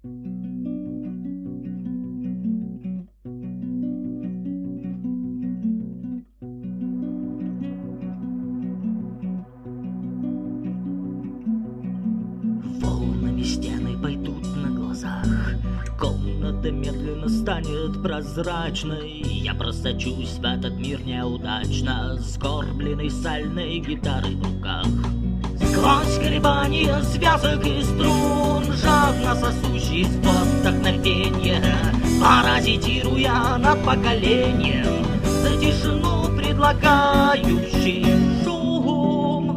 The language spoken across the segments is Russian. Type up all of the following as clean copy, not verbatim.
Волнами стены пойдут на глазах, комната медленно станет прозрачной. Я просочусь в этот мир неудачно, сгорбленной сальной гитарой в руках. Сквозь колебания связок и струн, жадно сосущий вдохновенье, паразитируя над поколением, за тишину предлагающий шум.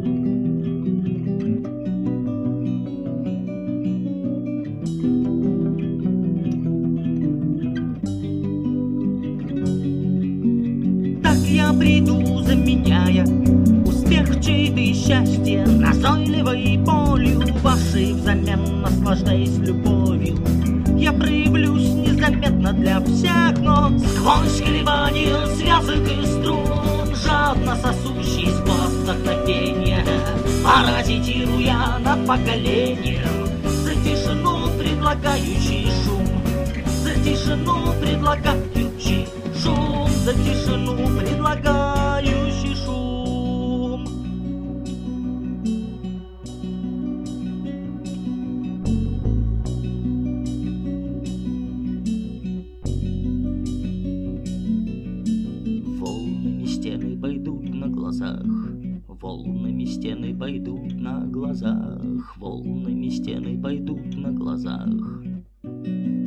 Так я приду, заменяя успех чьей-то и счастье назойливой болью вашей, взамен наслаждаясь любовью. Я проявлюсь незаметно для всех, но сквозь колебания связок и струн, жадно сосущий вдохновенье, паразитируя над поколением, за тишину предлагающий шум, за тишину предлагающий шум, за тишину предлагающий шум. Волнами стены пойдут на глазах, волнами стены пойдут на глазах, волнами стены пойдут на глазах.